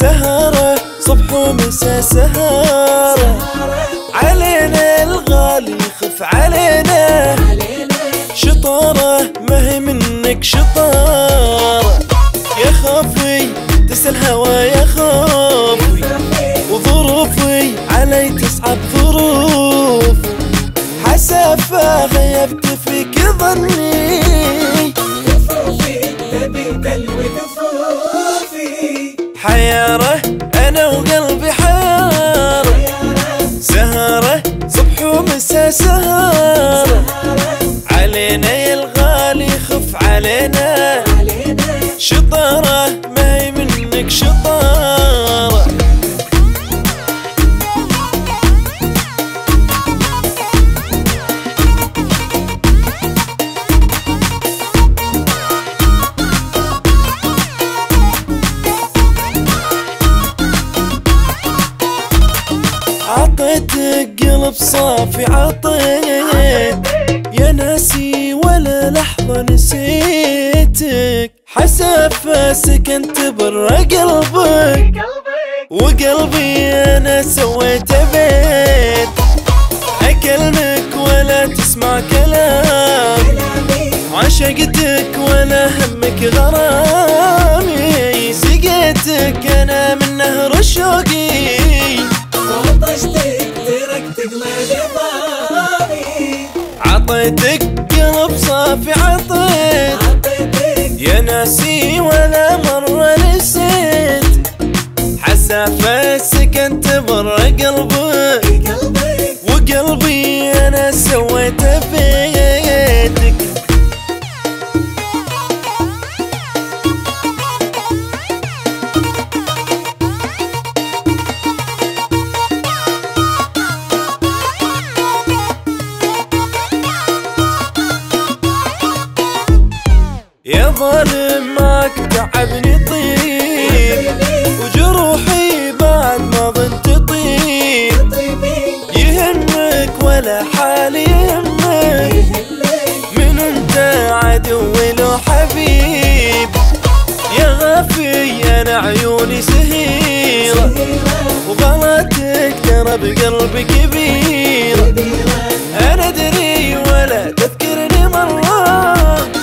سهرة صبح ومساء سهرة علينا الغالي يخف علينا شطارة ما هي منك شطارة يا خافي تسأل هوايا خافي وظروفي علي تصعب ظروف حسافة غيبت فيك ظني كفوفي تبي تلوي كفوفي حيارة أنا وقلبي حيارة سهرة صبح ومساء سهرة علينا يا الغالي خف علينا شطارة ما هي منك شطارة عطيتك قلب صافي عطيت يا ناسي ولا لحظة نسيتك حسافة سكنت برا قلبك وقلبي أنا سويته بيت أكلمك ولا تسمع كلامي عشقتك ولا همك غرامي سقيتك أنا من نهر شوقي طشتك تركتك ما لضامي عطيتك قلب صافي عطيتك يا ناسي ولا مرة نسيت حسافة سكنت برا قلبك وقلبي أنا سويته بيتك يا ظالم معك تعبني طيب وجروحي بعد ما ظنت طيب يهمك ولا حالي يهمك من انت عدوي لو حبيب يا غافي انا عيوني سهيرة وغلطك ترى بقلبي كبيرة انا ادري ولا تذكرني مرة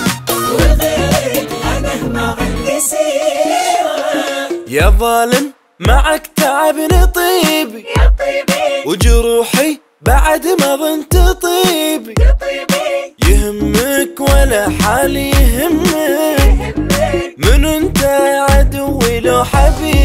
يا ظالم معك تعبني طيبي وجروحي بعد ما ظنت طيبي يهمك ولا حالي يهمك من انت عدوي لو حبيبي